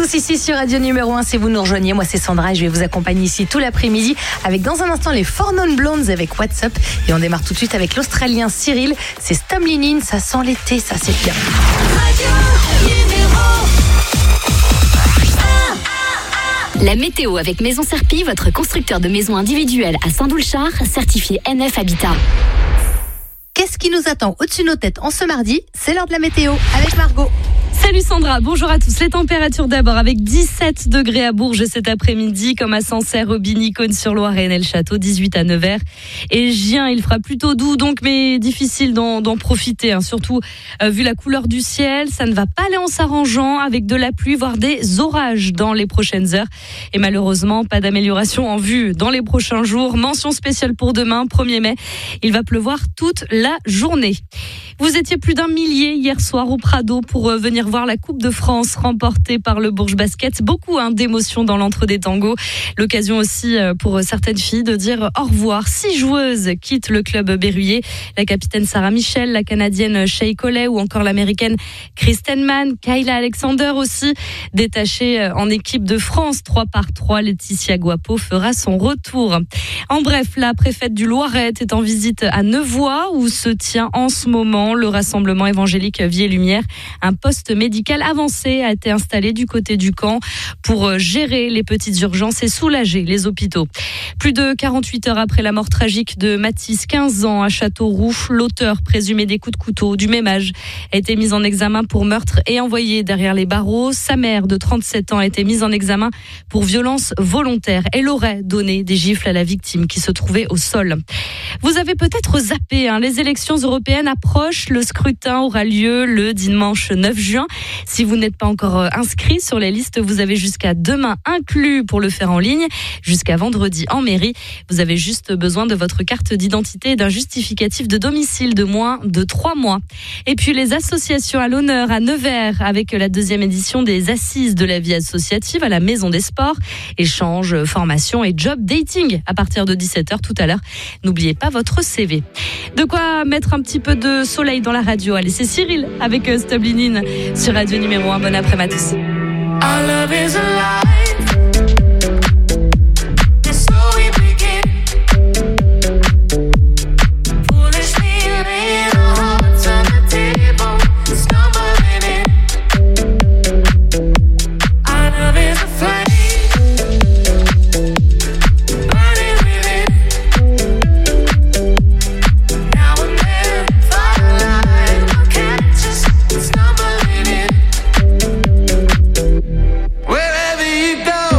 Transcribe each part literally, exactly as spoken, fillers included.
tous ici sur Radio Numéro un, si vous nous rejoignez, moi c'est Sandra et je vais vous accompagner ici tout l'après-midi avec dans un instant les Four Non Blondes avec What's Up et on démarre tout de suite avec l'Australien Cyril, c'est Stumblin' In, ça sent l'été, ça c'est bien. Radio Numéro un. La météo avec Maison Serpy, votre constructeur de maisons individuelles à Saint-Doulchard, certifié N F Habitat. Qu'est-ce qui nous attend au-dessus de nos têtes en ce mardi? C'est l'heure de la météo avec Margot. Salut Sandra, bonjour à tous. Les températures d'abord avec dix-sept degrés à Bourges cet après-midi, comme à Sancerre, Aubigny, Cosne-sur-Loire et Nesle-Château, dix-huit à Nevers. Et Gien, il fera plutôt doux donc, mais difficile d'en, d'en profiter, hein. Surtout euh, vu la couleur du ciel, ça ne va pas aller en s'arrangeant avec de la pluie, voire des orages dans les prochaines heures. Et malheureusement, pas d'amélioration en vue dans les prochains jours. Mention spéciale pour demain, premier mai. Il va pleuvoir toute la journée. Vous étiez plus d'un millier hier soir au Prado pour euh, venir voir la Coupe de France remportée par le Bourges Basket. Beaucoup hein, d'émotions dans l'entre-deux-tangos. L'occasion aussi euh, pour certaines filles de dire au revoir. Six joueuses quittent le club berruyer. La capitaine Sarah Michel, la Canadienne Shea Collet ou encore l'Américaine Kristen Mann, Kayla Alexander aussi. Détachée en équipe de France trois par trois, Laetitia Guapo fera son retour. En bref, la préfète du Loiret est en visite à Nevoy où se tient en ce moment le rassemblement évangélique Vie et Lumière. Un poste médical avancé a été installé du côté du camp pour gérer les petites urgences et soulager les hôpitaux. Plus de quarante-huit heures après la mort tragique de Mathis, quinze ans, à Châteauroux, l'auteur présumé des coups de couteau du même âge a été mis en examen pour meurtre et envoyé derrière les barreaux. Sa mère de trente-sept ans a été mise en examen pour violence volontaire. Elle aurait donné des gifles à la victime qui se trouvait au sol. Vous avez peut-être zappé, hein, les élections européennes approchent. Le scrutin aura lieu le dimanche neuf juin. Si vous n'êtes pas encore inscrit sur les listes, vous avez jusqu'à demain inclus pour le faire en ligne, jusqu'à vendredi en mairie. Vous avez juste besoin de votre carte d'identité et d'un justificatif de domicile de moins de trois mois. Et puis les associations à l'honneur à Nevers avec la deuxième édition des Assises de la vie associative à la Maison des Sports. Échanges, formation et job dating à partir de dix-sept heures tout à l'heure. N'oubliez pas votre C V. De quoi mettre un petit peu de soleil dans la radio. Allez, c'est Cyril avec Stumblin' In sur Radio Numéro un. Bon après-midi à tous. Our love is alive. And so we begin. Foolishly laying our hearts on the table, stumbling in. Our love is a flame, burning within. Now and then, firelight will catch us stumbling in. Wherever you go.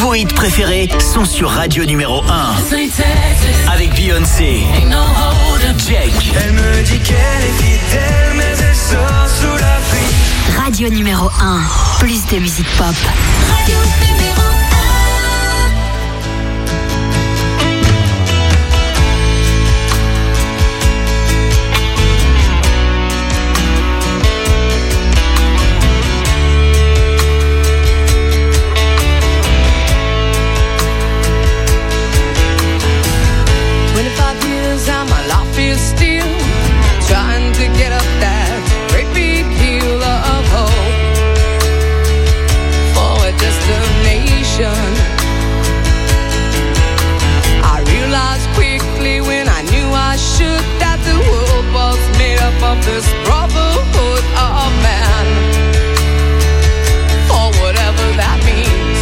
vos hits préférés sont sur Radio numéro un. Avec Beyoncé, Jake. Elle me dit qu'elle est fidèle, mais elle sort sous la pluie. Radio numéro un, plus de musique pop. Radio numéro Still trying to get up that great big hill of hope for a destination. I realized quickly when I knew I should that the world was made up of this brotherhood of man, or whatever that means.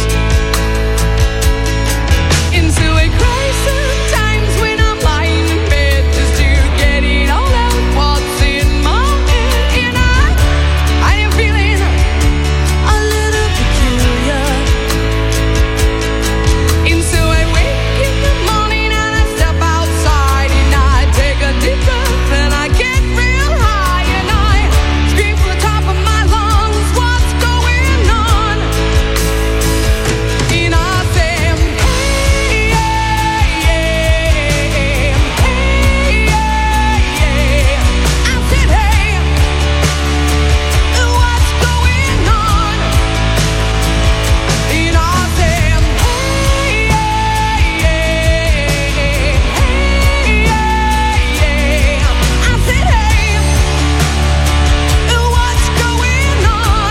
Into a crisis times when I'm lying in bed just to get it all out what's in my head, and I I am feeling a little peculiar. And so I wake in the morning and I step outside and I take a deep breath and I get real high and I scream from the top of my lungs, what's going on? And I say, hey, yeah, yeah, hey, yeah, yeah. I said, hey, what's going on? And I said, hey, yeah, yeah, hey, yeah, yeah. I said, hey, what's going on?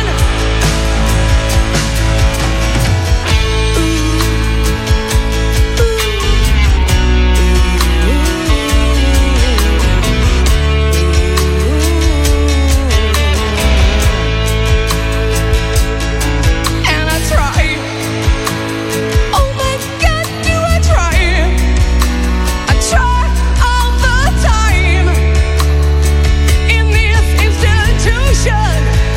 And I try. Oh my God, do I try? I try all the time in this institution,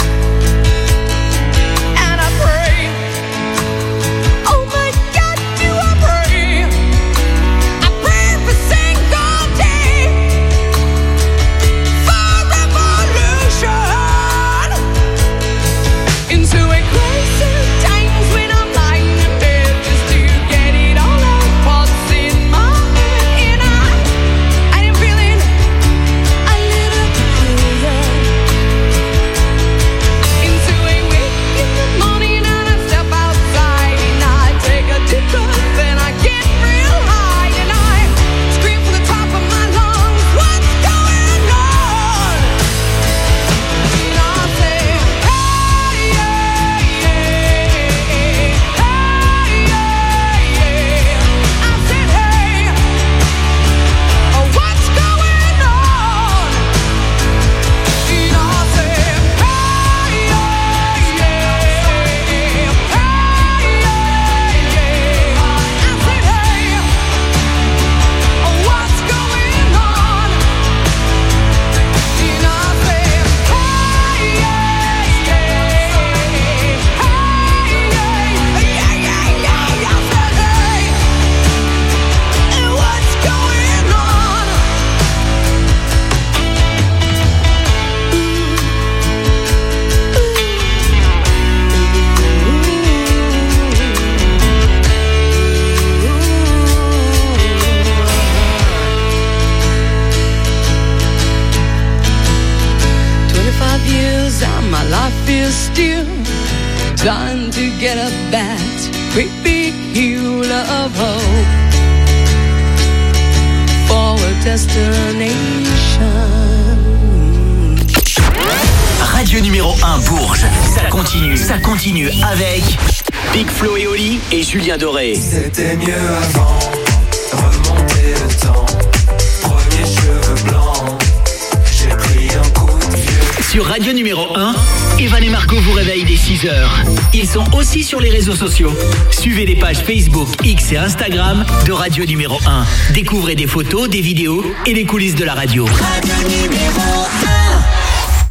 and I pray. Oh my God, do I pray? I pray every single day for revolution. Into a crisis times when I'm lying in bed just to get it all out what's in my head, and I I am feeling a little peculiar. Into a wake in the morning and I step outside and I take a deep breath and I get real high and I scream from the top of my lungs, what's going on? And I say, hey, yeah, yeah, hey, yeah, yeah. I said, hey, what's going on? And I said, hey, yeah, yeah, hey, yeah, yeah. I said, hey, what's going on? And I said, hey, yeah, yeah, hey, yeah, yeah, yeah, yeah. I said, hey, what's going on? Twenty-five years and my life is still trying to get up that great big hill of hope for a destination. Radio numéro un Bourges. Ça continue, ça continue avec Big Flo et Oli et Julien Doré. C'était mieux avant, remonter le temps. Premier cheveux blancs, j'ai pris un coup de vieux. Sur Radio numéro un, Evan et Margot vous réveillent dès six heures. Ils sont aussi sur les réseaux sociaux. Suivez les pages Facebook, X et Instagram de Radio numéro un. Découvrez des photos, des vidéos et les coulisses de la radio. Radio numéro un.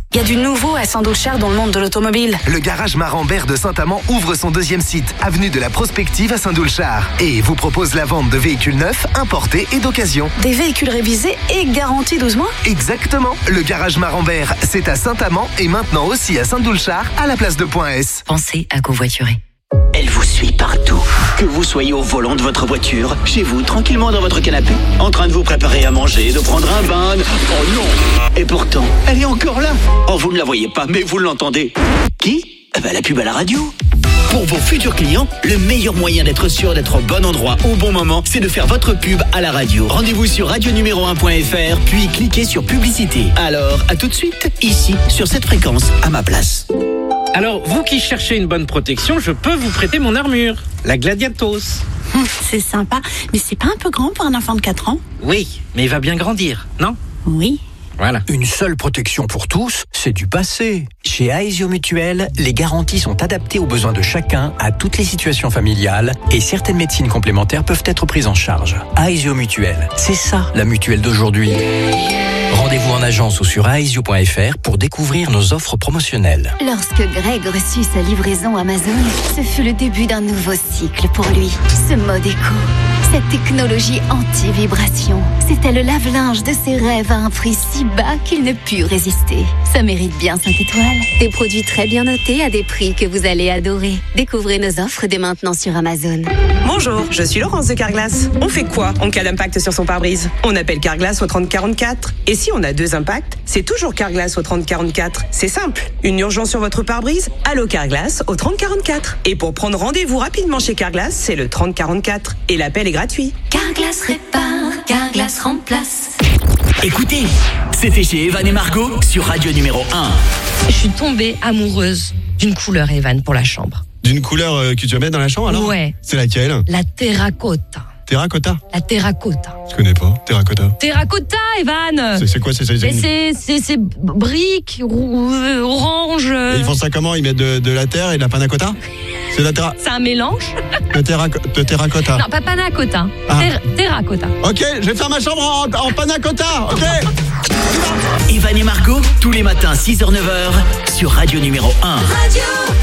Il y a du nouveau à Saint-Doulchard dans le monde de l'automobile. Le garage Marambert de Saint-Amand ouvre son deuxième site, avenue de la Prospective à Saint-Doulchard. Et vous propose la vente de véhicules neufs, importés et d'occasion. Des véhicules révisés et garantis douze mois? Exactement. Le garage Marambert, c'est à Saint-Amand et maintenant aussi à Saint-Doulchard, à la place de Point S. Pensez à covoiturer. Elle vous suit partout. Que vous soyez au volant de votre voiture, chez vous, tranquillement dans votre canapé, en train de vous préparer à manger, de prendre un bain. de- Oh non! Et pourtant, elle est encore là. Oh, vous ne la voyez pas, mais vous l'entendez. Qui? Eh ben, la pub à la radio. Pour vos futurs clients, le meilleur moyen d'être sûr d'être au bon endroit au bon moment, c'est de faire votre pub à la radio. Rendez-vous sur radio numéro un point f r, puis cliquez sur publicité. Alors, à tout de suite, ici, sur cette fréquence, à ma place. Alors, vous qui cherchez une bonne protection, je peux vous prêter mon armure, la Gladiatos. Hum, C'est sympa, mais c'est pas un peu grand pour un enfant de quatre ans? Oui, mais il va bien grandir, non? Oui. Voilà. Une seule protection pour tous, c'est du passé. Chez Aesio Mutuel, les garanties sont adaptées aux besoins de chacun, à toutes les situations familiales, et certaines médecines complémentaires peuvent être prises en charge. Aesio Mutuel, c'est ça la mutuelle d'aujourd'hui. Rendez-vous en agence ou sur aesio point f r pour découvrir nos offres promotionnelles. Lorsque Greg reçut sa livraison Amazon, ce fut le début d'un nouveau cycle pour lui. Ce mode éco, cette technologie anti-vibration, c'était le lave-linge de ses rêves à un prix si bas qu'il ne put résister. Ça mérite bien cinq étoiles. Des produits très bien notés à des prix que vous allez adorer. Découvrez nos offres dès maintenant sur Amazon. Bonjour, je suis Laurence de Carglass. On fait quoi en cas d'impact sur son pare-brise? On appelle Carglass au trente quarante-quatre. Et si on a deux impacts, c'est toujours Carglass au trente quarante-quatre. C'est simple. Une urgence sur votre pare-brise? Allô Carglass au trente quarante-quatre. Et pour prendre rendez-vous rapidement chez Carglass, c'est le trente quarante-quatre. Et l'appel est gratuit. Carglass répare, Carglass remplace. Écoutez, c'était chez Evan et Margot sur radio numéro un. Je suis tombée amoureuse d'une couleur, Evan, pour la chambre. D'une couleur euh, que tu vas mettre dans la chambre alors? Ouais. C'est laquelle? La terracotta. Terracotta? La terracotta. Je connais pas. Terracotta. Terracotta, Evan. C'est- c'est quoi, c'est- c'est- Mais c'est c'est c'est briques rou- euh, orange. Et ils font ça comment? Ils mettent de, de la terre et de la panna cotta? C'est de la terra... C'est un mélange. de, terra... de terracotta. Non, pas panna cotta. Ah. Ter- terracotta. Ok, je vais faire ma chambre en, en panna cotta. Ok. Evan et Margot, tous les matins six heures neuf heures sur radio numéro un. Radio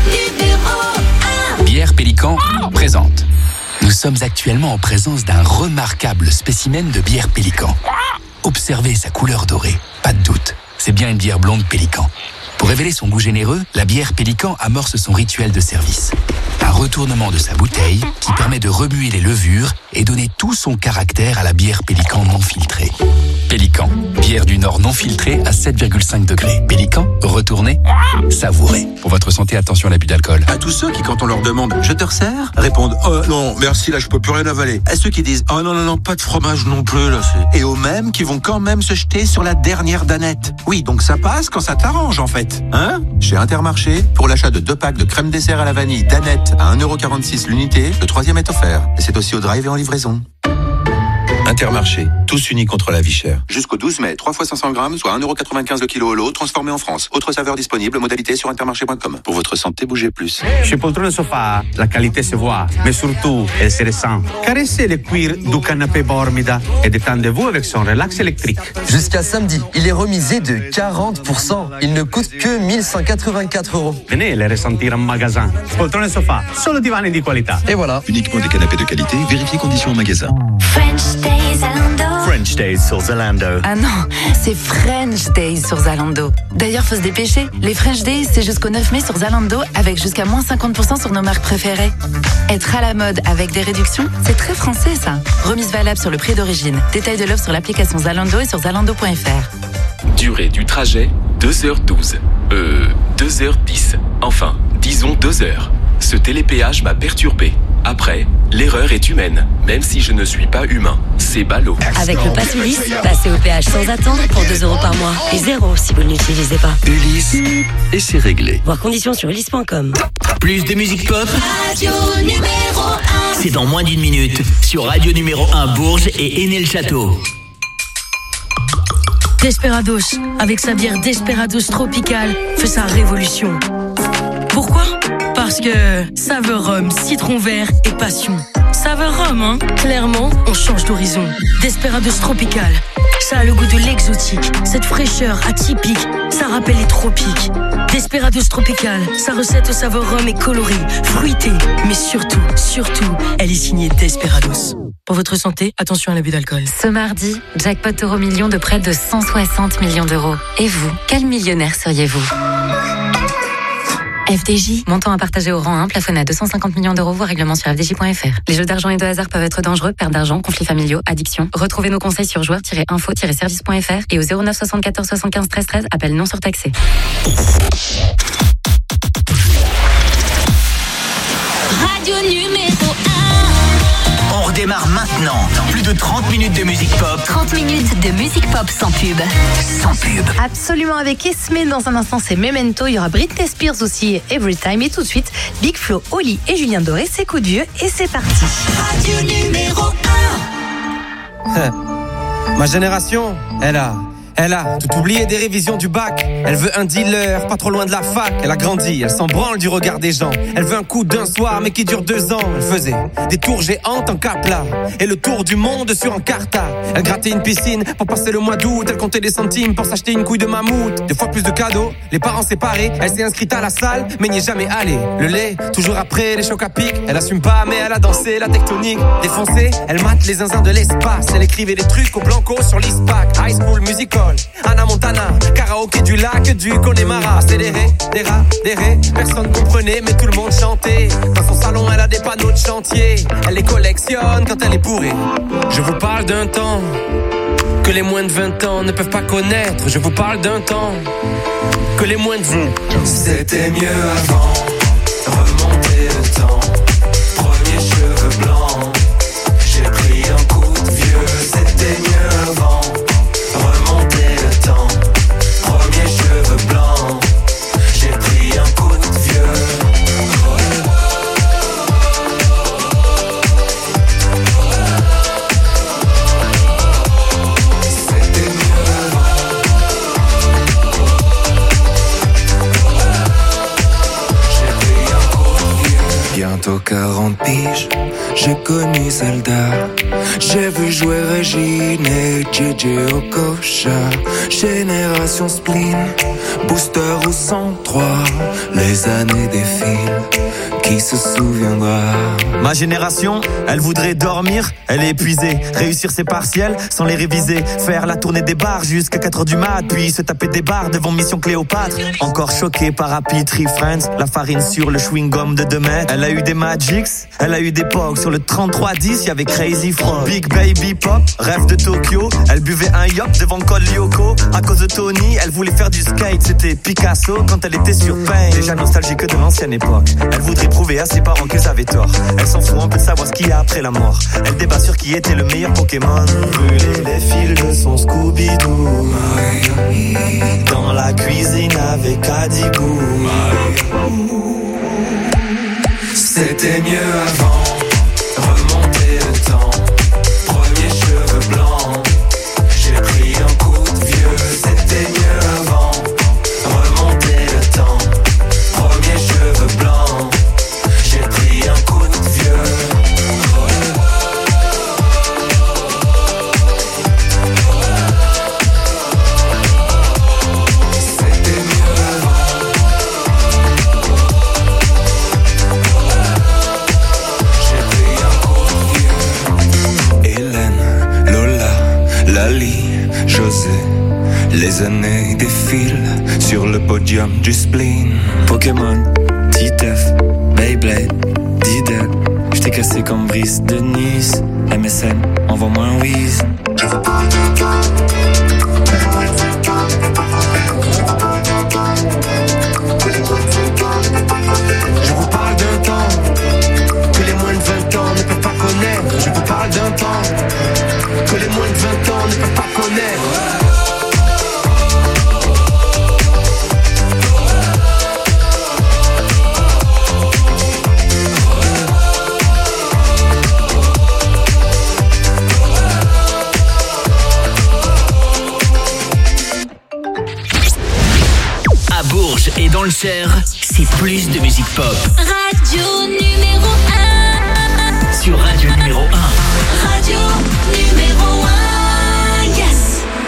numéro un. Bière Pélican présente. Nous sommes actuellement en présence d'un remarquable spécimen de bière Pélican. Observez sa couleur dorée, pas de doute, c'est bien une bière blonde Pélican. Pour révéler son goût généreux, la bière Pélican amorce son rituel de service. Un retournement de sa bouteille qui permet de remuer les levures et donner tout son caractère à la bière Pélican non filtrée. Pélican, bière du Nord non filtrée à sept virgule cinq degrés. Pélican, retournez, savourez. Pour votre santé, attention à l'abus d'alcool. À tous ceux qui, quand on leur demande « Je te resserre ?» répondent « Oh non, merci, là je peux plus rien avaler ». À ceux qui disent « Oh non, non, non, pas de fromage non plus, là c'est... » Et aux mêmes qui vont quand même se jeter sur la dernière danette. Oui, donc ça passe quand ça t'arrange en fait. Hein? Chez Intermarché, pour l'achat de deux packs de crème dessert à la vanille danette à un euro quarante-six l'unité, le troisième est offert. Et c'est aussi au drive et en livraison. Intermarché, tous unis contre la vie chère. Jusqu'au douze mai, trois fois cinq cents grammes, soit un euro quatre-vingt-quinze le kilo au lot, transformé en France. Autre saveur disponible, modalité sur intermarché point com. Pour votre santé, bougez plus. Chez Poltrone Sofa, la qualité se voit, mais surtout, elle se ressent. Caressez le cuir du canapé Bormida et détendez-vous avec son relax électrique. Jusqu'à samedi, il est remisé de quarante pour cent. Il ne coûte que mille cent quatre-vingt-quatre euros. Venez le ressentir en magasin. Poltrone Sofa, solo divani di qualità. Et voilà. Uniquement des canapés de qualité, vérifiez conditions en magasin. French Days Zalando. French Days sur Zalando. Ah non, c'est French Days sur Zalando. D'ailleurs, faut se dépêcher. Les French Days, c'est jusqu'au neuf mai sur Zalando avec jusqu'à moins cinquante pour cent sur nos marques préférées. Être à la mode avec des réductions, c'est très français ça. Remise valable sur le prix d'origine. Détail de l'offre sur l'application Zalando et sur zalando point f r. Durée du trajet, deux heures douze. Euh, deux heures dix. Enfin, disons deux heures. Ce télépéage m'a perturbé. Après, l'erreur est humaine, même si je ne suis pas humain. C'est ballot. Avec le Pass Ulysse, passez au péage sans attendre pour deux euros par mois. Et zéro si vous ne l'utilisez pas. Ulysse, et c'est réglé. Voir conditions sur ulysse point com. Plus de musique pop, Radio numéro un. c'est dans moins d'une minute sur radio numéro un Bourges et Aîné-le-Château. Desperados, avec sa bière Desperados tropicale, fait sa révolution. Pourquoi? Parce que saveur rhum, citron vert et passion. Saveur rhum, hein? Clairement, on change d'horizon. Desperados tropical, Ça a le goût de l'exotique. Cette fraîcheur atypique, ça rappelle les tropiques. Desperados Tropical, sa recette au saveur rhum et colorée, fruitée. Mais surtout, surtout, elle est signée Desperados. Pour votre santé, attention à l'abus d'alcool. Ce mardi, jackpot Euro Million de près de cent soixante millions d'euros. Et vous, quel millionnaire seriez-vous ? F D J, montant à partager au rang un, plafonné à deux cent cinquante millions d'euros, voire règlement sur f d j point f r. Les jeux d'argent et de hasard peuvent être dangereux, perte d'argent, conflits familiaux, addiction. Retrouvez nos conseils sur joueurs tiret info tiret service point f r et au zéro neuf soixante-quatorze soixante-quinze treize treize, appel non surtaxé. Radio numéro On redémarre maintenant. Plus de trente minutes de musique pop. trente minutes de musique pop sans pub. Sans pub. Absolument, avec Esme dans un instant, c'est Memento. Il y aura Britney Spears aussi, Every Time. Et tout de suite, Big Flo, Oli et Julien Doré, c'est coup de vieux et c'est parti. Radio numéro un. Ma génération, elle a, elle a tout oublié des révisions du bac. Elle veut un dealer, pas trop loin de la fac. Elle a grandi, elle s'en branle du regard des gens. Elle veut un coup d'un soir, mais qui dure deux ans. Elle faisait des tours géantes en Capla et le tour du monde sur Encarta. Elle grattait une piscine pour passer le mois d'août. Elle comptait des centimes pour s'acheter une couille de mammouth. Deux fois plus de cadeaux, les parents séparés. Elle s'est inscrite à la salle, mais n'y est jamais allée. Le lait, toujours après les chocs à pic. Elle assume pas, mais elle a dansé la tectonique. Défoncée, elle mate les zinzins de l'espace. Elle écrivait des trucs au blanco sur l'ISPAC. High School Musical, Anna Montana, karaoké du lac du Connemara. Accéléré, des rats, des raies, personne comprenait mais tout le monde chantait. Dans son salon elle a des panneaux de chantier. Elle les collectionne quand elle est bourrée. Je vous parle d'un temps que les moins de vingt ans ne peuvent pas connaître. Je vous parle d'un temps que les moins de vingt C'était mieux avant. Remonter le temps. Premier cheveux blancs. J'ai pris un coup de vieux. C'était mieux avant. Remonter le temps. Premier cheveux blancs. J'ai pris un coup de vieux. C'était mieux avant. J'ai pris un coup de vieux. Bientôt quarante piges, j'ai connu Zelda. J'ai vu jouer Régine et J J Okocha. Génération spleen, booster au cent trois. Les années défilent, qui se souviendra? Ma génération, elle voudrait dormir, elle est épuisée. Réussir ses partiels sans les réviser. Faire la tournée des bars jusqu'à quatre heures du mat. Puis se taper des bars devant Mission Cléopâtre. Encore choquée par Happy Tree Friends. La farine sur le chewing-gum de deux mètres. Elle a eu des Magics, elle a eu des Pogs. Sur le trente-trois dix, y'avait Crazy Frog. Big Baby Pop, rêve de Tokyo. Elle buvait un yop devant Col Lyoko. À cause de Tony, elle voulait faire du skate. C'était Picasso quand elle était sur Pain. Déjà nostalgique de l'ancienne époque. Elle voudrait prouver à ses parents qu'ils avaient tort. Elle s'en fout un peu de savoir ce qu'il y a après la mort. Elle débat sur qui était le meilleur Pokémon. Brûler les fils de son Scooby-Doo. Dans la cuisine avec Adibou. C'était mieux avant. Remonter le temps. Premier cheveux blancs. J'ai pris un coup de vieux. C'était mieux avant. Remonter le temps. Premier cheveux blancs. J'ai pris un coup de vieux. C'était mieux avant. J'ai pris un coup de vieux. Hélène, Lola, Lali, José. Les années défilent sur le podium du spleen. Pokémon, Titeuf, Beyblade, Diddle. J't'ai cassé comme Brice de Nice. M S N, envoie-moi un whiz. Je veux pas de temps. Je vous parle d'un temps que les moins de vingt ans ne peuvent pas connaître. Je vous parle d'un temps que les moins de vingt ans ne peuvent pas connaître. À Bourges et dans le Cher, c'est plus de musique pop. Radio numéro un. Sur Radio numéro un. Radio numéro un. Yes.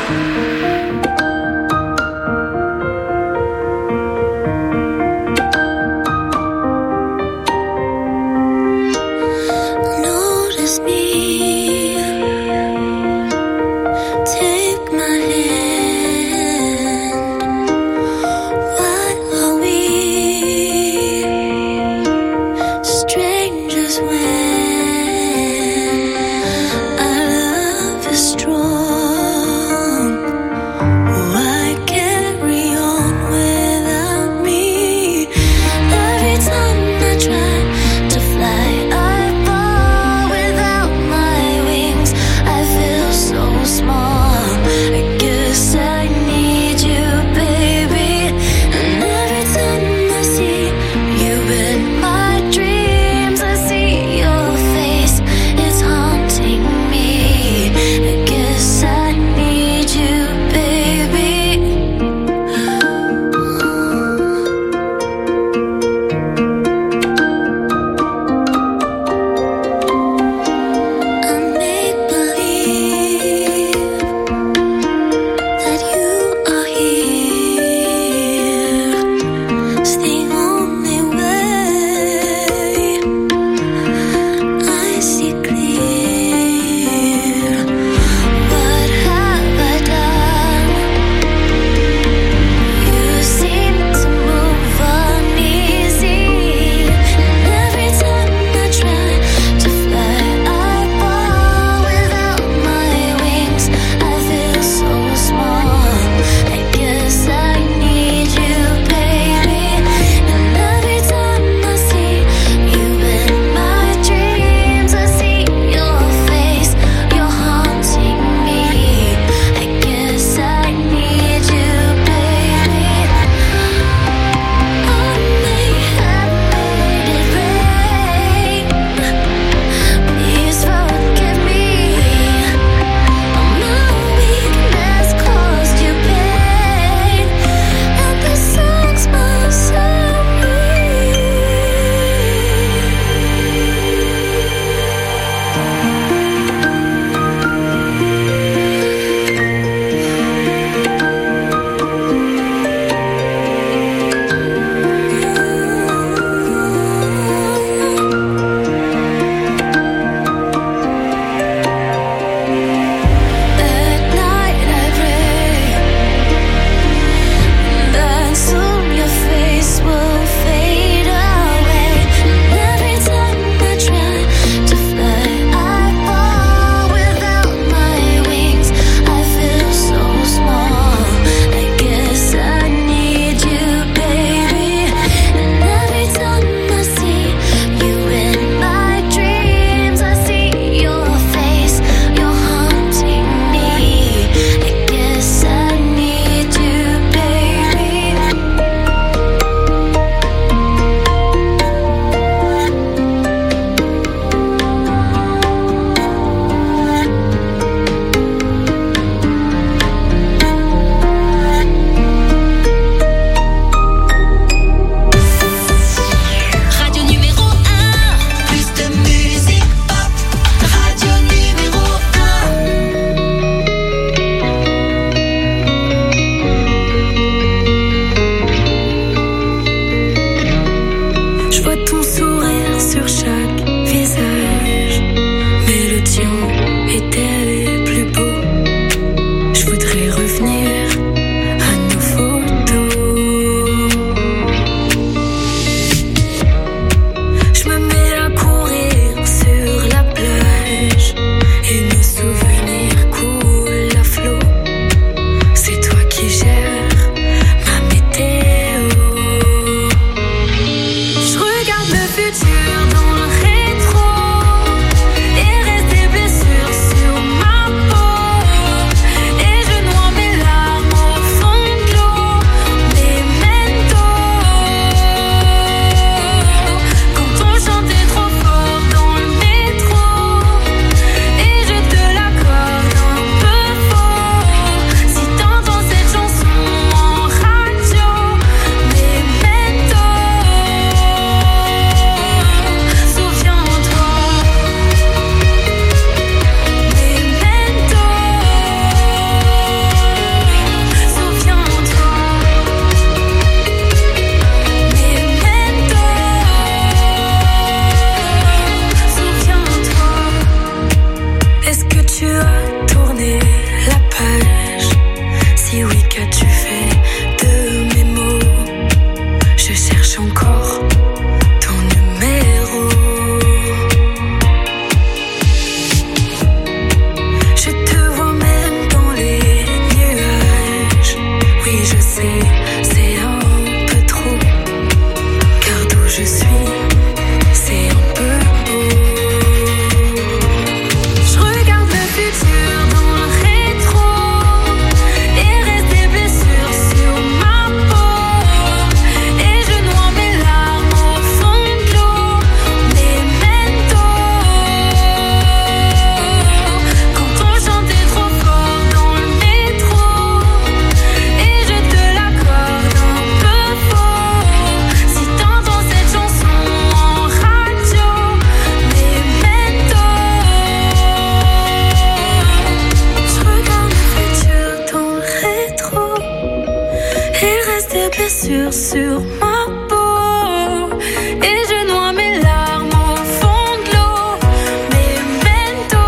sur ma peau et je noie mes larmes au fond de l'eau. Memento,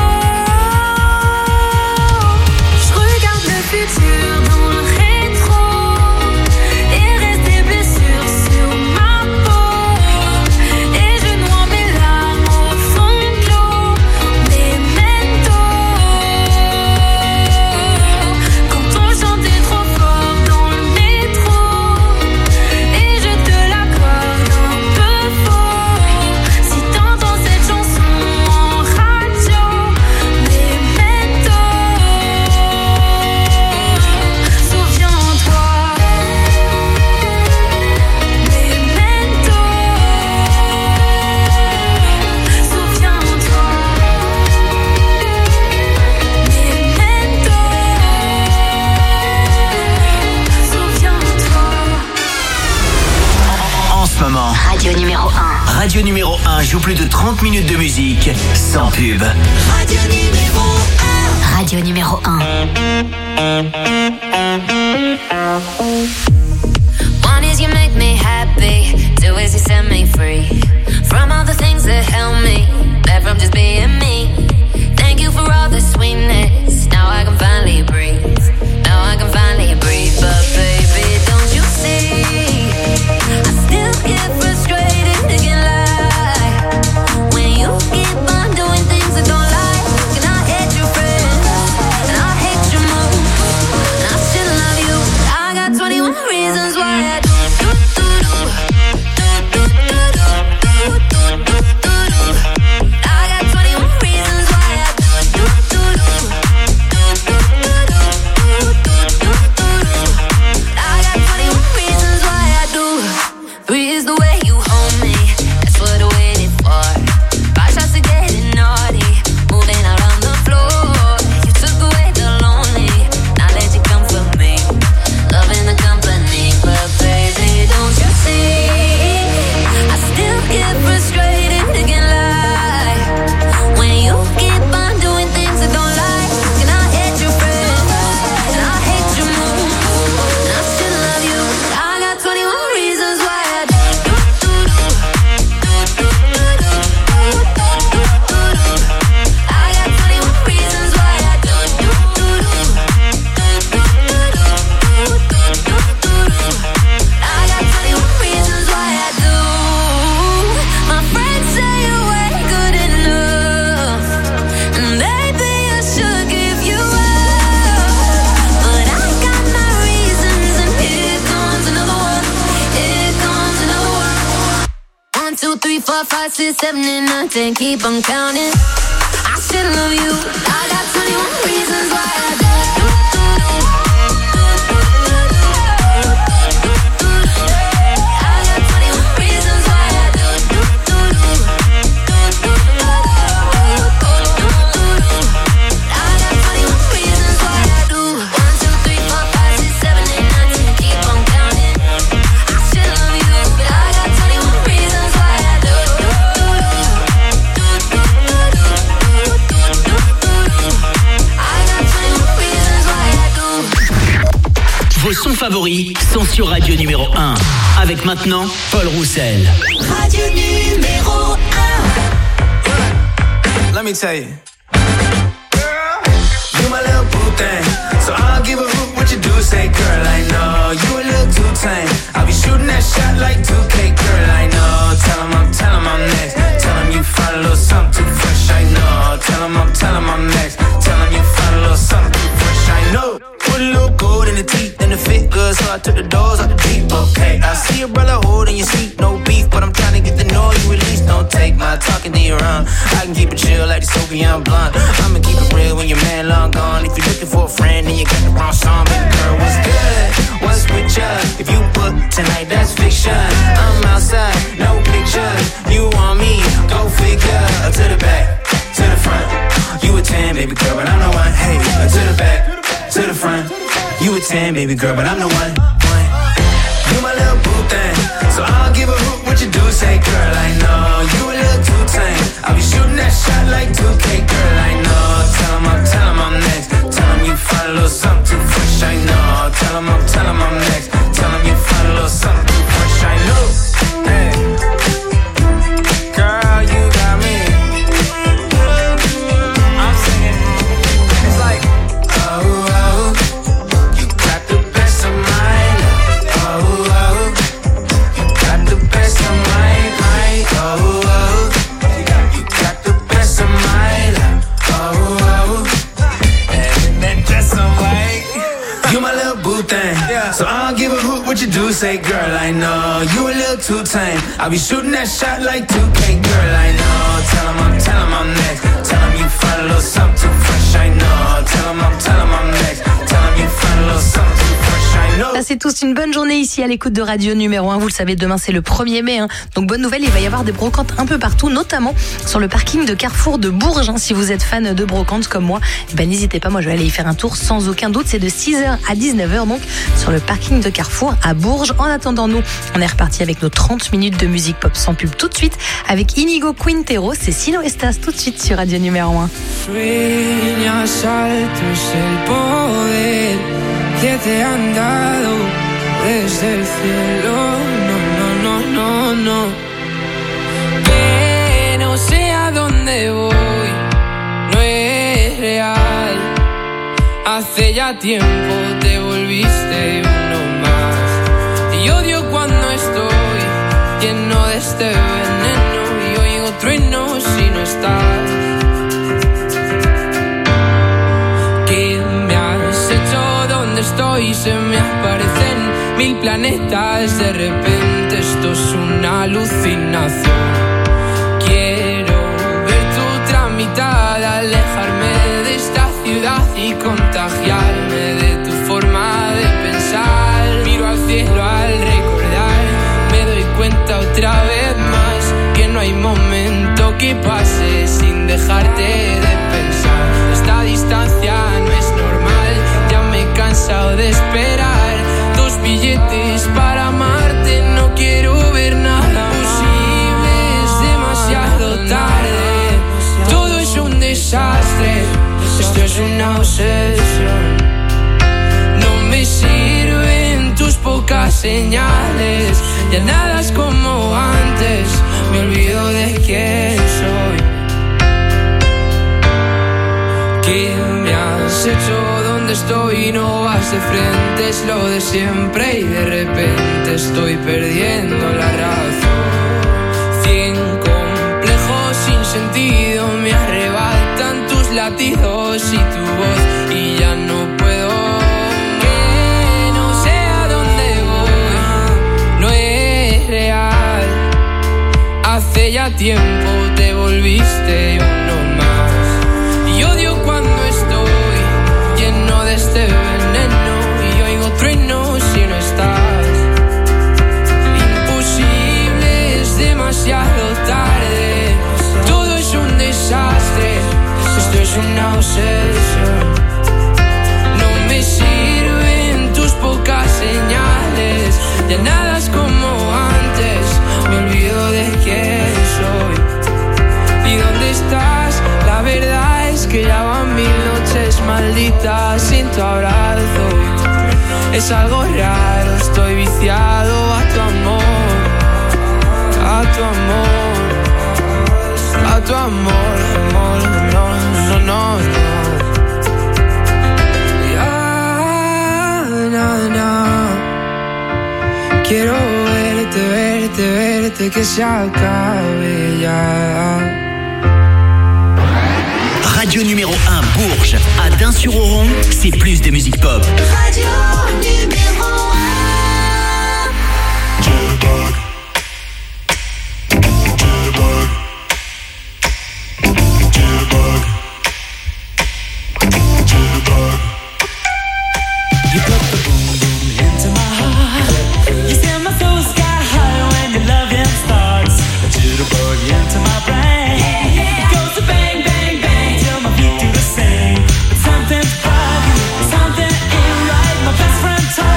je regarde le futur dans le rétro et reste des blessures sur ma peau et je noie mes larmes au fond de l'eau. Memento, quand on chantait trop fort dans le métro et je te l'accorde un peu faux. Si t'entends cette chanson en radio, Memento, souviens-toi. Memento, souviens-toi. Memento, souviens-toi. En ce moment, Radio numéro un. Radio numéro un joue plus de trente minutes de musique sans pub. Radio numéro un. Radio numéro un. One is you make me happy, two is you set me free from all the things that held me back from just being me. Thank you for all the sweetness. Now I can finally breathe. Now I can finally breathe. But baby, don't you see? I still get frustrated thinking lie when you keep on doing things that don't like. And I hate your friends, and I hate your moves, and I still love you. I got twenty-one reasons why I do do do do do do do do do do do do. I got twenty-one reasons why I do do do do do do do do do do do. I got twenty-one reasons why I do. Three is the way you hold me. That's what I waited for. Five shots of getting naughty, moving out on the floor. You took away the lonely. Now let you come for me, loving the company. But baby, don't you see? I still get frustrated thinking lie when you keep on doing things I don't like. And I hate your friends, and I hate your moves, and I still love you. I got twenty-one reasons why I do do do do do do do do do do do. I got twenty-one reasons why I do do do do do do do do do do do. I got twenty-one reasons why I do. My friends say you ain't good enough, and maybe I should give you up, but I got my reasons, and here comes another one. Here comes another one. One, two, three, four, five, six, seven, and nine, ten. Keep on counting. I still love you. I got twenty-one reasons why I do do do do do do do do do do. I got twenty-one reasons why I do do do do do do do do do do. I got twenty-one reasons why I do. One, two, three, four, five, six, seven, eight, nine, ten. Keep on counting. I still love you, but I got twenty-one reasons why I do do do do do do do do do do. I got twenty-one reasons why I do. Vos sons favoris sont sur Radio numéro un. Avec maintenant Paul Roussel. Radio numéro un. Let me tell you. You my little boo thing, so I'll give a hoot what you do. Say, girl, I know you a little too tame. I'll be shooting that shot like two K, girl, I know. Tell 'em I'm, tell 'em I'm next. Tell 'em you find a little something too fresh, I know. Tell 'em I'm, tell 'em I'm next. Tell 'em you find a little something too fresh, I know. Put a little gold in the teeth and the fit good, so I took the doors out the Jeep, okay. I see your brother holding your seat, no beef, but I'm trying to get the noise you release. Don't take my talking to your own. I can keep it chill like the Soviet blunt. I'ma keep it real when your man long gone. If you're looking for a friend, then you got the wrong song. Baby girl, what's good? What's with ya? If you book tonight, that's fiction. I'm outside, no pictures. You want me? Go figure. To the back, to the front. You a ten, baby girl, but I'm the one. Hey, to the back, to the front. You a ten, baby girl, but I'm the one. one. You my little boo thing, so I'll give a hoot what you do. Say, girl, I know you a little too tame. I'll be shooting that shot like two K, girl, I know. Tell 'em I'm, tell 'em I'm next. Tell 'em you find a little something too fresh, I know. Tell 'em I'm, tell 'em I'm next. Tell 'em you find a little something say, girl, I know you a little too tame. I'll be shooting that shot like two K, girl, I know. Tell him I'm, tell him I'm next. Tell him you find a little something too fresh, I know. Tell him I'm, tell him I'm next. Tell him you find a little something too fresh, I know. Passez tous une bonne journée ici à l'écoute de Radio Numéro un. Vous le savez, demain c'est le premier mai. Hein. Donc bonne nouvelle, il va y avoir des brocantes un peu partout, notamment sur le parking de Carrefour de Bourges. Hein. Si vous êtes fan de brocantes comme moi, eh ben, n'hésitez pas, moi je vais aller y faire un tour sans aucun doute. C'est de six heures à dix-neuf heures donc sur le parking de Carrefour à Bourges. En attendant, nous, on est reparti avec nos trente minutes de musique pop sans pub tout de suite avec Inigo Quintero. C'est Silo Estas tout de suite sur Radio Numéro un. Sueñas alto es el poder que te han dado desde el cielo. No, no, no, no, no. Que no sé a dónde voy, no es real. Hace ya tiempo te volviste uno más. Y odio cuando estoy lleno de este veneno y oigo truenos si no estás. ¿Qué me has hecho? ¿Dónde estoy? Se me aparecen mil planetas. De repente esto es una alucinación. Quiero ver tu tramitar, alejarme de esta ciudad y contagiarme de tu forma de pensar. Miro al cielo al recordar, me doy cuenta otra vez más que no hay momento que pase sin dejarte de pensar. Esta distancia no es normal, ya me he cansado de esperar. Dos billetes para amarte, no quiero ver nada posible, es demasiado tarde. Todo es un desastre, esto es una obsesión. No me sirven tus pocas señales, ya nada es como antes, me olvido de quién soy. ¿Qué me has hecho? ¿Dónde estoy? No vas de frente, es lo de siempre y de repente estoy perdiendo la razón. Cien complejos sin sentido me arrebatan tus latidos y tu voz y ya no puedo. Que no sé a dónde voy, no es real. Hace ya tiempo te volviste uno más. Y odio cuando estoy lleno de este veneno y oigo truenos si no estás. Imposible, es demasiado tarde. Todo es un desastre, esto es una obsesión. No me sirven tus pocas señales, ya nada es como antes, me olvido de quién soy. ¿Y dónde estás? La verdad es que ya van mil noches malditas sin tu abrazo. Es algo raro, estoy viciado a tu amor, a tu amor, a tu amor, amor, no, no, no, no. Ya, no, no. Quiero verte, verte, verte, que se acabe ya. Radio numéro un Bourges, à Dain-sur-Oron, c'est plus de musique pop. Radio numéro You put the boom boom into my heart. You send my soul sky high when your loving starts. A jitterbug into my brain. It goes to bang bang bang till my feet do the same. But something's bugging, something ain't right. My best friend told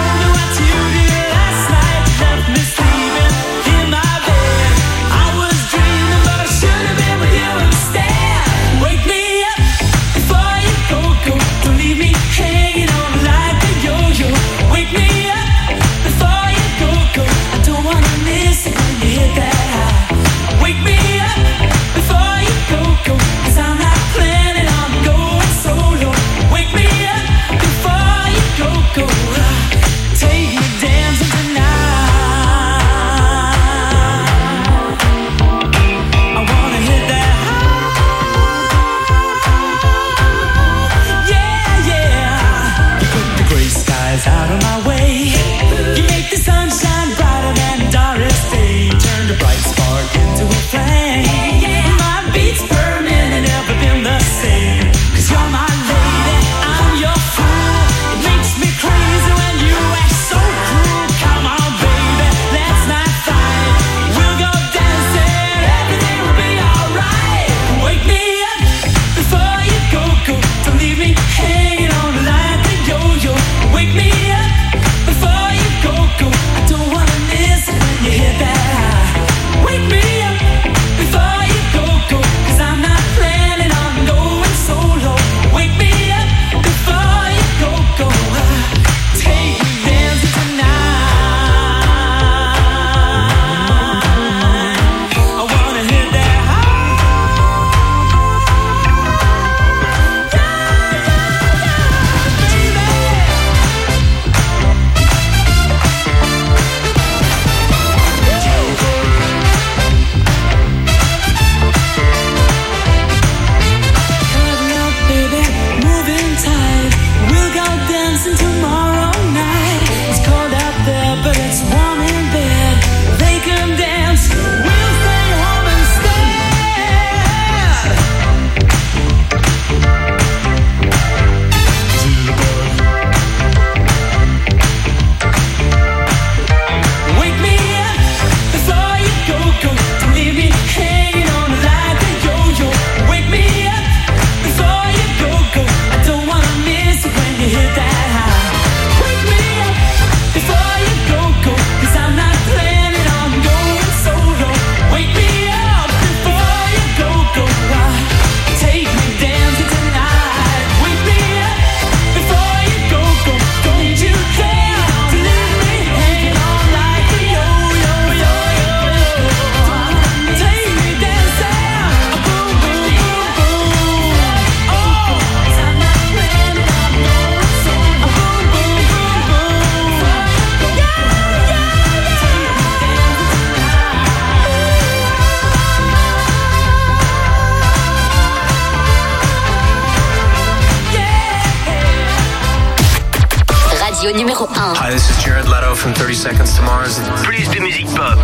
Radio numéro un. Hi, this is Jared Leto from thirty seconds to Mars. Plus de musique pop.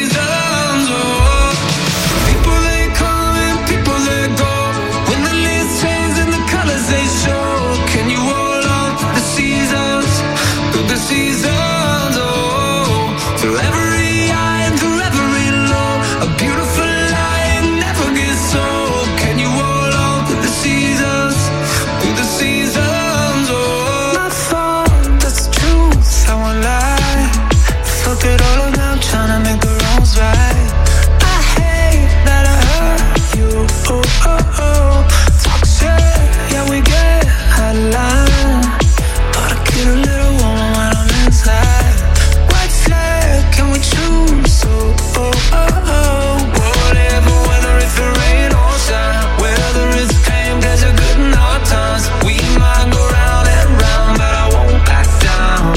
People they come and people they go. When the leaves change and the colors they show. Can you hold on to the seasons? Through the seasons, oh. Through every high and through every low. A beautiful light never gets old. Can you hold on to the seasons? Through the seasons, oh. My fault, that's the truth, I won't lie. Fuck it all around, tryna make the wrongs right. I hate that I hurt you, oh, oh, oh. Talk shit, yeah, we get out of line. But I get a little warm when I'm inside. White flag, can we choose, oh, oh, oh, oh. Whatever, whether it's the rain or shine. Whether it's pain, pleasure, good and hard times. We might go round and round, but I won't back down.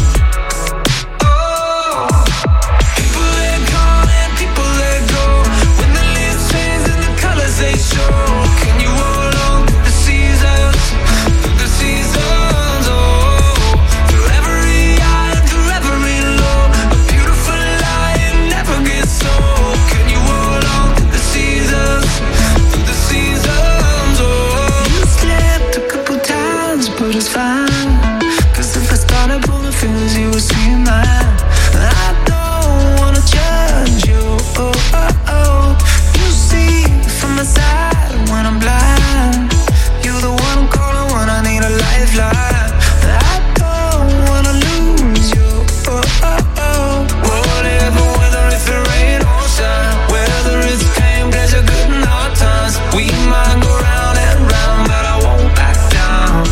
People they come and people they go. When the leaves change and the colors they show. Can you hold on to the seasons? Through the seasons, oh. Through every high and through every low. A beautiful light never gets old. Can you hold on to the seasons? Through the seasons, oh. You slipped a couple times, but it's fine. Cause if I started pulling fingers, you would see mine. I don't wanna judge you, oh, oh, oh. You see from my side when I'm blind. You're the one I'm calling when I need a lifeline. I don't wanna lose you, oh, oh, oh. Whatever, whether it's the rain or shine. Whether it's pain, pleasure, good and hard times. We might go round and round, but I won't back down.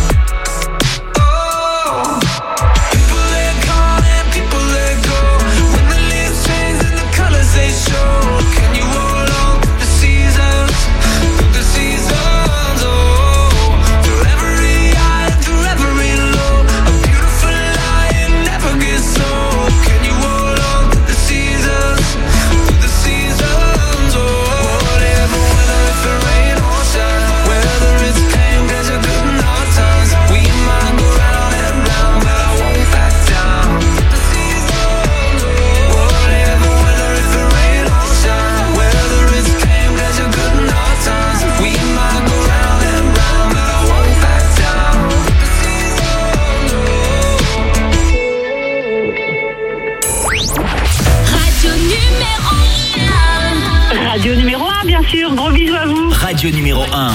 Oh. People they come and people they go. When the leaves change and the colors they show. Can you hold on to the seasons? Through the seasons, oh. Through every high and through every low. A beautiful light never gets old. Can you hold on to the seasons? Through the seasons, oh. Whatever, whether it's the rain or shine. Whether it's pain, pleasure, good and hard times. We might go round and round, but I won't back down. Whatever, whether it's the rain or shine. Whether it's pain, pleasure, good and hard times. We might go round and round, but I won't back down. Radio numéro un. Radio numéro un, bien sûr. Gros bisous à vous. Radio numéro un.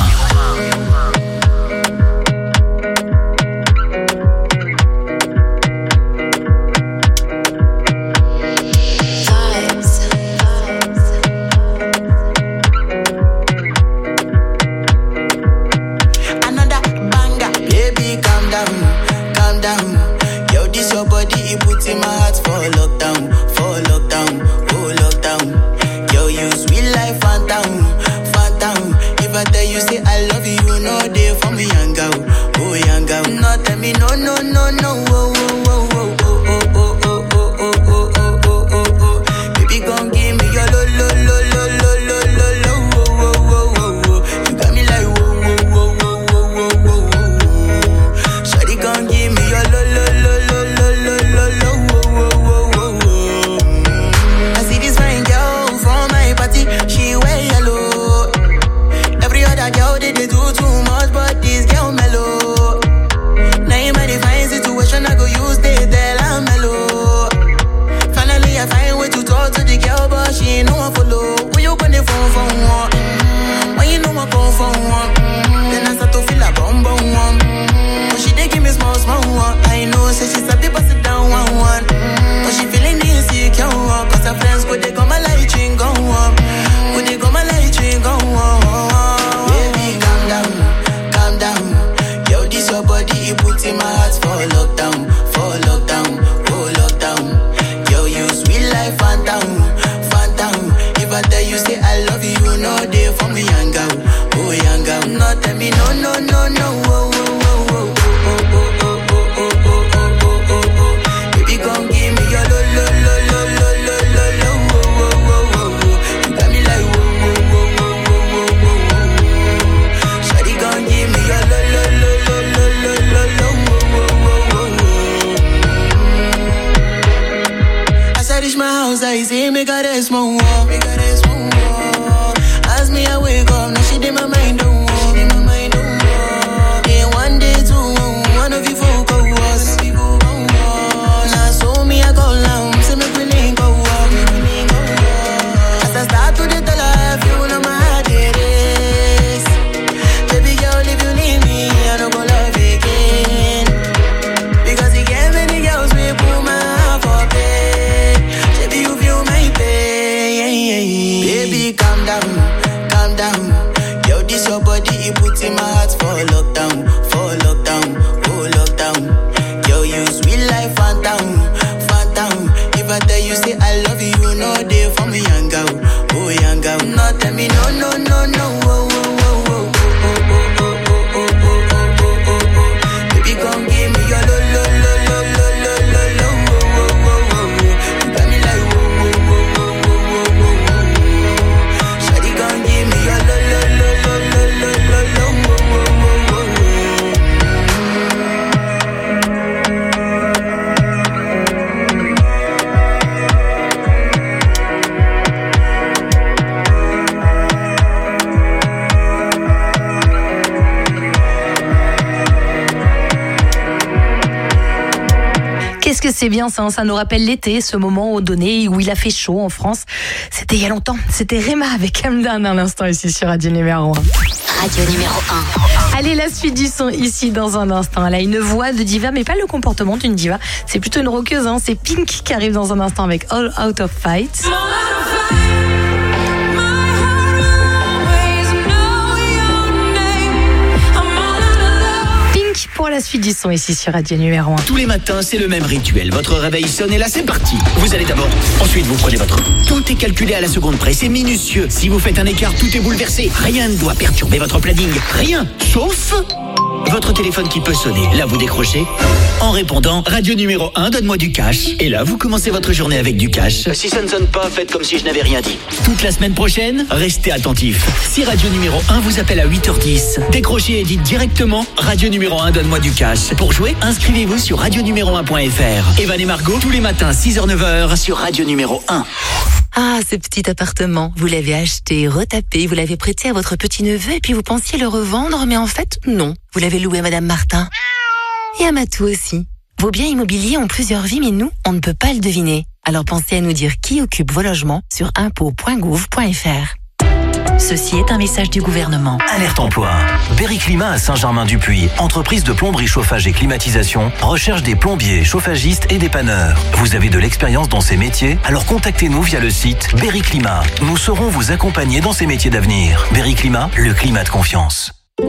Another banger. Baby, calm down, calm down. Yo, this your body, it puts in my heart for lockdown, for lockdown, oh lockdown. Yo, you sweet life, phantom, phantom. If I tell you, say I love you, you know they for me, young girl, oh young girl. No, tell me, no, no, no, no, oh, oh, oh, oh, oh, oh, oh, oh, oh, oh, oh, oh, oh, oh, oh. Baby, gon' give me your lo, lo, lo, lo, lo, lo, lo, lo, oh, oh, oh, oh, oh. You got me like, whoa, whoa, whoa, whoa, whoa, whoa, whoa, whoa. Shawty gon' give me your lo, lo, lo, lo, lo, lo, lo, lo, oh, oh, oh, oh, oh. I see this fine girl from my party, she wear yellow. Every other girl they, they do too much, but this girl mellow. Now in my divine situation, I go use they tell I'm mellow. Finally I find way to talk to the girl, but she ain't no one follow. When you gonna phone for one? When you know I come for one? Then I start to feel a bum bum one. But she dey give me small small one. I know, say she sabi pass it down one one. But she feeling insecure, cause her friends go they go my light ring go on. Go they go my light ring go on. Baby, calm down, calm down. Yo, this your body, it puts in my heart for lockdown, for lockdown, oh lockdown. Yo, you sweet life, phantom, phantom. If I tell you, say I love you, you know they for me, young girl, oh young girl. No, tell me, no, no, no, no, oh, oh, oh, oh, oh, oh, oh, oh, oh, oh, oh, oh, oh, oh. say make her rest more, make her rest more. As me I wake up, now she did my mind don't walk. She did my mind don't walk. Then one day two, one of you folk go was. Now so me I go long, say me we link go walk. As I start to the tell her, if you know my heart it is. Baby girl, if you leave me, I don't go love again. Because you get many girls we put my heart for bed. Baby, you feel my pain. Baby, calm down, calm down. Yo, this your body, it puts in my heart for lockdown, for lockdown, oh lockdown. Yo, you sweet life, phantom, phantom. If I tell you say I love you, you know they for me young girl, oh young girl. No, tell me no, no, no, no, oh, oh, oh, oh, oh, oh, oh, oh, oh, oh, oh, oh, oh. Baby, come give me your lo, lo, lo, lo, lo, lo, lo, lo, oh, oh, oh, oh. You got me like oh, oh, oh, oh, oh, oh, oh, oh. Shawty, come give me your lo, lo, lo, lo, lo, lo, lo, lo, oh, oh, oh, oh, oh. Qu'est-ce que c'est bien ça, ça nous rappelle l'été, ce moment donné où il a fait chaud en France. C'était il y a longtemps, c'était Rema avec Hamdan à l'instant ici sur Radio numéro un. Radio numéro un. Allez, la suite du son ici dans un instant. Elle a une voix de diva, mais pas le comportement d'une diva. C'est plutôt une rockeuse, hein. C'est Pink qui arrive dans un instant avec All Out of Fight. Pink pour la suite du son ici sur Radio numéro un. Tous les matins, c'est le même rituel. Votre réveil sonne et là, c'est parti. Vous allez d'abord. Ensuite, vous prenez votre... Tout est calculé à la seconde près. C'est minutieux. Si vous faites un écart, tout est bouleversé. Rien ne doit perturber votre planning. Rien. Sauf... votre téléphone qui peut sonner. Là, vous décrochez. En répondant, Radio numéro un, donne-moi du cash. Et là, vous commencez votre journée avec du cash. Si ça ne sonne pas, faites comme si je n'avais rien dit. Toute la semaine prochaine, restez attentifs. Si Radio numéro un vous appelle à huit heures dix, décrochez et dites directement Radio numéro un, donne-moi du cash. Pour jouer, inscrivez-vous sur radio numéro un point f r. Evan et Margot, tous les matins, six heures neuf heures, sur Radio numéro un. Ah, ce petit appartement, vous l'avez acheté, retapé, vous l'avez prêté à votre petit-neveu et puis vous pensiez le revendre, mais en fait, non. Vous l'avez loué à Madame Martin. Et à Matou aussi. Vos biens immobiliers ont plusieurs vies, mais nous, on ne peut pas le deviner. Alors pensez à nous dire qui occupe vos logements sur impôts point gouv point f r. Ceci est un message du gouvernement. Alerte emploi. Berry Climat à Saint-Germain-du-Puy, entreprise de plomberie, chauffage et climatisation, recherche des plombiers, chauffagistes et dépanneurs. Vous avez de l'expérience dans ces métiers? Alors contactez-nous via le site Berry Climat. Nous saurons vous accompagner dans ces métiers d'avenir. Berry Climat, le climat de confiance.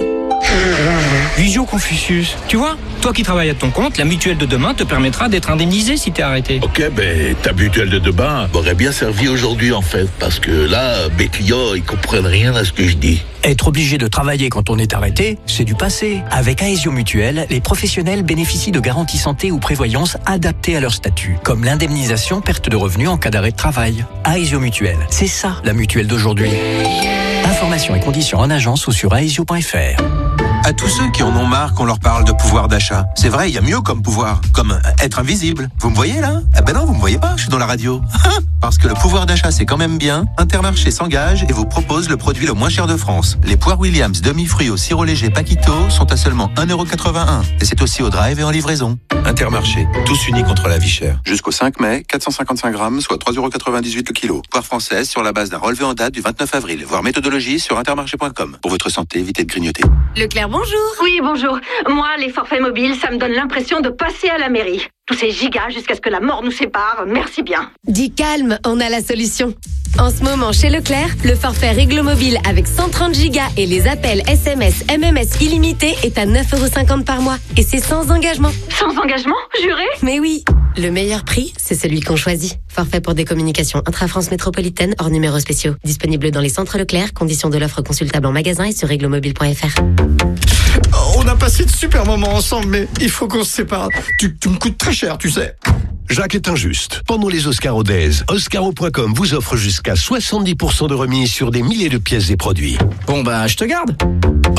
Visio Confucius, tu vois, toi qui travailles à ton compte, la mutuelle de demain te permettra d'être indemnisé si t'es arrêté. Ok, ben ta mutuelle de demain m'aurait bien servi aujourd'hui en fait, parce que là, mes clients, ils comprennent rien à ce que je dis. Être obligé de travailler quand on est arrêté, c'est du passé. Avec Aesio Mutuelle, les professionnels bénéficient de garanties santé ou prévoyance adaptées à leur statut, comme l'indemnisation perte de revenus en cas d'arrêt de travail. Aesio Mutuelle, c'est ça la mutuelle d'aujourd'hui. Informations et conditions en agence ou sur aesio point f r. À tous ceux qui en ont marre qu'on leur parle de pouvoir d'achat. C'est vrai, il y a mieux comme pouvoir, comme être invisible. Vous me voyez là? Ah ben non, vous me voyez pas, je suis dans la radio. Parce que le pouvoir d'achat c'est quand même bien, Intermarché s'engage et vous propose le produit le moins cher de France. Les poires Williams demi-fruits au sirop léger Paquito sont à seulement un euro quatre-vingt-un. Et c'est aussi au drive et en livraison. Intermarché, tous unis contre la vie chère. Jusqu'au cinq mai, quatre cent cinquante-cinq grammes, soit trois euros quatre-vingt-dix-huit le kilo. Poire française sur la base d'un relevé en date du vingt-neuf avril. Voir méthodologie sur intermarché point com. Pour votre santé, évitez de grignoter. Leclerc, bonjour. Oui, bonjour. Moi, les forfaits mobiles, ça me donne l'impression de passer à la mairie. Tous ces gigas jusqu'à ce que la mort nous sépare, merci bien. Dis calme, on a la solution. En ce moment, chez Leclerc, le forfait Réglo Mobile avec cent trente gigas et les appels S M S, M M S illimités est à neuf euros cinquante par mois. Et c'est sans engagement. Sans engagement, juré? Mais oui. Le meilleur prix, c'est celui qu'on choisit. Forfait pour des communications intra-France métropolitaine hors numéros spéciaux. Disponible dans les centres Leclerc. Conditions de l'offre consultable en magasin et sur réglo mobile point f r. On a passé de super moments ensemble, mais il faut qu'on se sépare. Tu, tu me coûtes très cher, tu sais. Jacques est injuste. Pendant les Oscars Days, Oscaro point com vous offre jusqu'à soixante-dix pour cent de remise sur des milliers de pièces et produits. Bon bah, je te garde.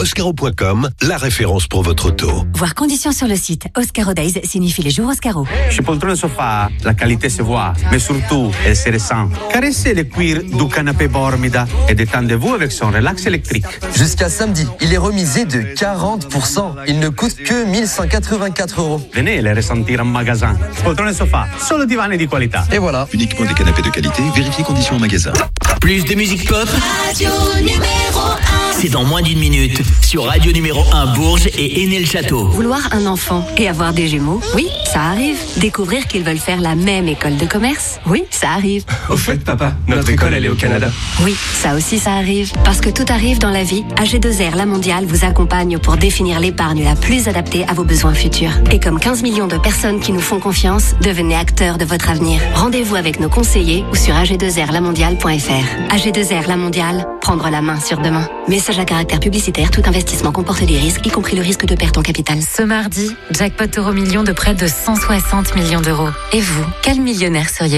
Oscaro point com, la référence pour votre auto. Voir conditions sur le site. Oscaro Days signifie les jours Oscaro. Chez Poltrone Sofa, la qualité se voit, mais surtout, elle se ressent. Caressez le cuir du canapé Bormida et détendez-vous avec son relax électrique. Jusqu'à samedi, il est remisé de quarante pour cent. Il ne coûte que mille cent quatre-vingt-quatre euros. Venez les ressentir en magasin. Poltrone Sofa, solo divani di qualità. Et voilà. Uniquement des canapés de qualité, vérifiez conditions en magasin. Plus de musique pop. Radio numéro un. C'est dans moins d'une minute sur Radio numéro un Bourges et Aîné-le-Château. Vouloir un enfant et avoir des jumeaux, oui, ça arrive. Découvrir qu'ils veulent faire la même école de commerce, oui, ça arrive. Au fait, papa, notre école, elle est au Canada. Oui, ça aussi, ça arrive. Parce que tout arrive dans la vie, A G deux R La Mondiale vous accompagne pour définir l'épargne la plus adaptée à vos besoins futurs. Et comme quinze millions de personnes qui nous font confiance, devenez acteurs de votre avenir. Rendez-vous avec nos conseillers ou sur a g deux r la mondiale point f r. A G deux R La Mondiale, prendre la main sur demain. Message à caractère publicitaire, tout investissement comporte des risques, y compris le risque de perte en capital. Ce mardi, jackpot euro million de près de cent soixante millions d'euros. Et vous, quel millionnaire seriez-vous ?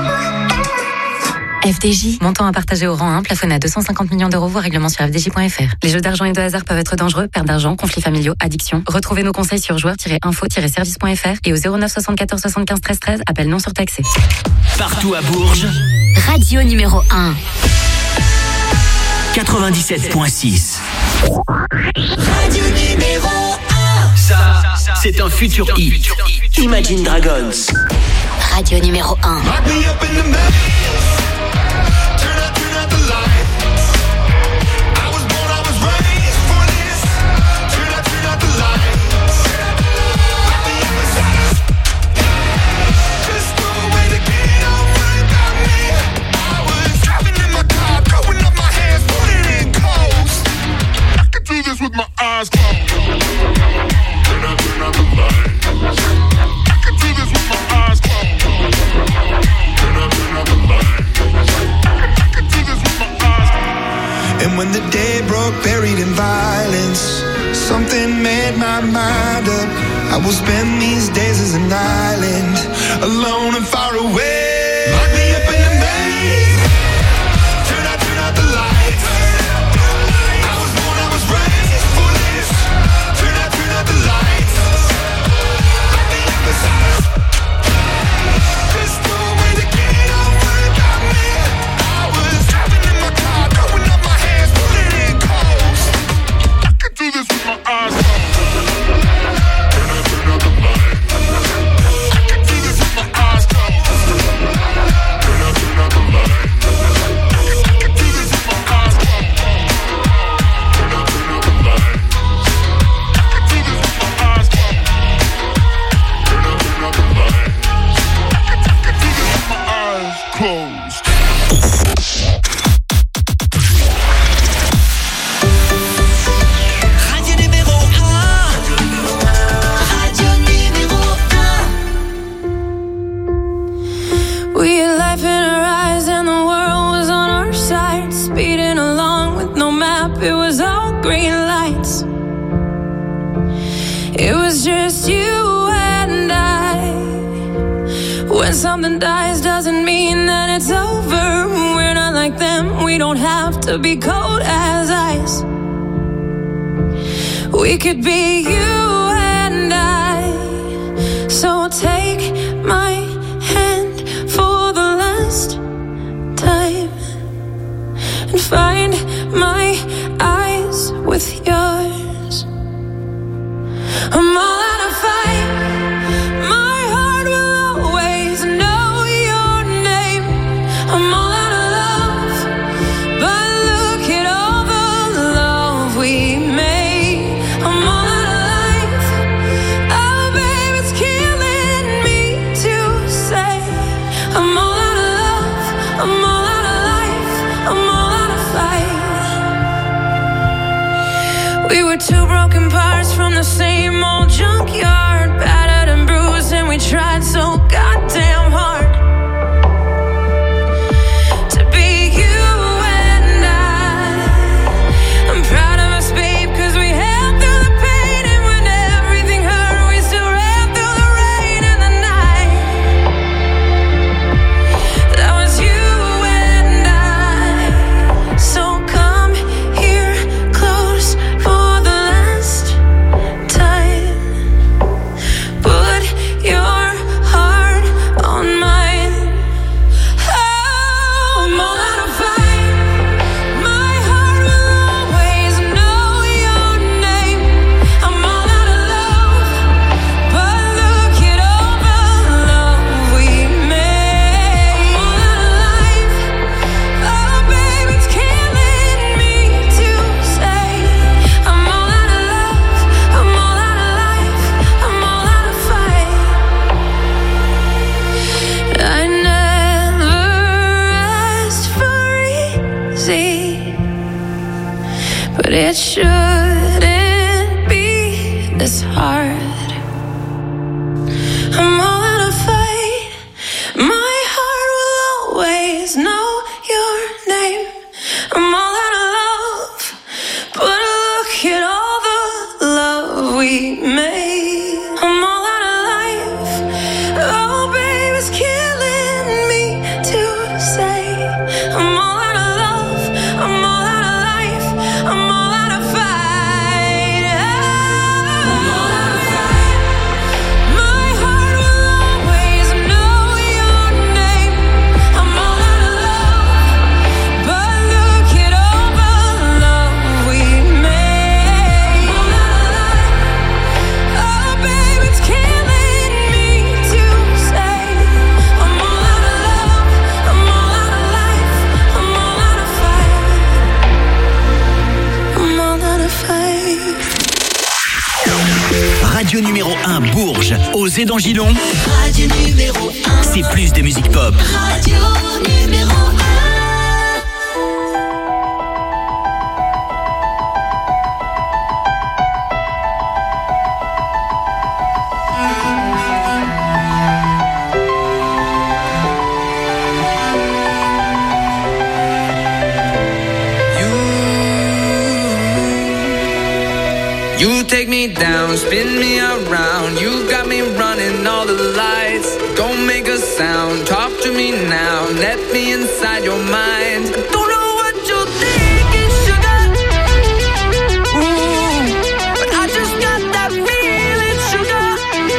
F D J, montant à partager au rang un, plafonné à deux cent cinquante millions d'euros, voire règlement sur f d j point f r. Les jeux d'argent et de hasard peuvent être dangereux, perte d'argent, conflits familiaux, addiction. Retrouvez nos conseils sur joueurs tiret info tiret service point f r et au zéro neuf soixante-quatorze soixante-quinze treize treize, appel non surtaxé. Partout à Bourges, Radio numéro un. quatre-vingt-dix-sept point six. Radio numéro un. Ça, c'est un futur hit. Imagine Dragons. Radio numéro un. With my eyes closed. Turn out, turn out the light. I can do this with my eyes closed. Turn out, turn out the light. I can do this with my eyes closed. And when the day broke, buried in violence, something made my mind up. I will spend these days as an island, alone and far away. Lock me up in the maze. Turn out, turn out the lights. Something dies doesn't mean that it's over. We're not like them, we don't have to be cold as ice. We could be you and I. So take my hand for the last time and find my eyes with yours. I'm all out of fight. We were two broken parts from the same old junkyard, battered and bruised, and we tried so goddamn hard to be you and I. I'm proud of us, babe, cause we held through the pain, and when everything hurt, we still ran through the rain and the night. That was you and I. So come here close for this hard. I'm all out of fight. My heart will always know your name. I'm all out of love, but look at all the love we made. I'm all out of life. Oh, babe, it's killing me to say. I'm all out of love. I'm all out of life. I'm all out of fight. I'm all out of fight. My heart will always know your name. I'm all out of love, but look at all the love we made. I'm all out of life. Oh, babe, it's killing me to say. I'm all out of love. I'm all out of life. I'm all out of fight. I'm all out of fight. Radio numéro un Bourges, Osez dans Gilon. Radio numéro un. C'est plus de musique pop. Radio numéro un. You take me down, spin me around. You got me running all the lights. Don't make a sound, talk to me now. Let me inside your mind. I don't know what you're thinking, sugar. Ooh, but I just got that feeling, sugar.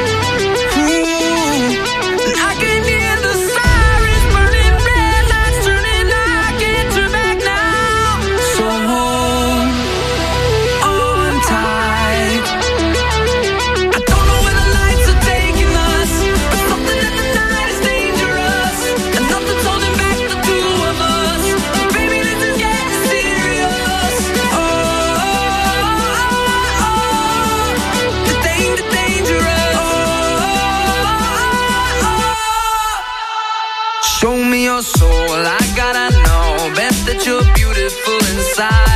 Ooh, and I can hear the sirens burning, red lights turning. I can't turn back now. So hold on tight. I don't know where the lights are taking us, but something in the night is dangerous, and nothing's holding back the two of us. Baby, this is getting serious. Oh, oh, oh, oh. The danger, dangerous. Oh, oh, oh. Show me your soul, I gotta know. Bet that you're beautiful inside.